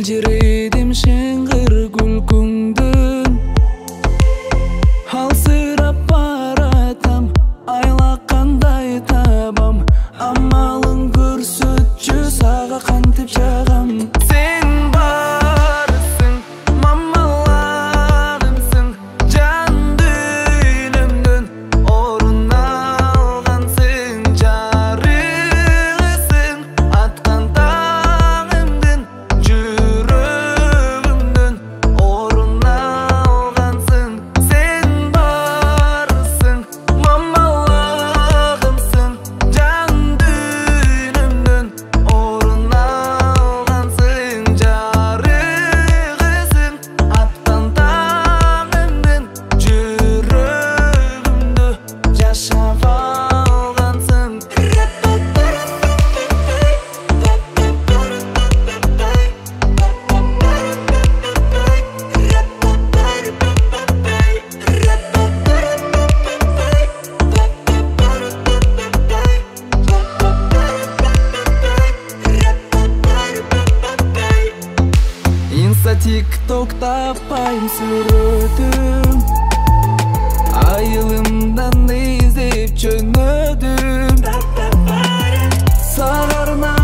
Елжіредім шыңғыр күлкіңдін Алсырап баратам, айлаққандай табам Амалың көрсөтчү, саға қантып жағам Сен барысың, мамаларымсың Жан дүйнөмдөн орун алгансың Жарыгысың, аткан таңымдын жүрөгүмдөн орун алгансың Сен барысың, мамаларымсың Жан дүйнөмдөн орун алгансың Жарыгысың, аткан таңымдын жүрөгүмдө жашап алгансың Инста, тикток таппайм сүрөтүм Айылымдан издеп жөнөдүм Сага арнап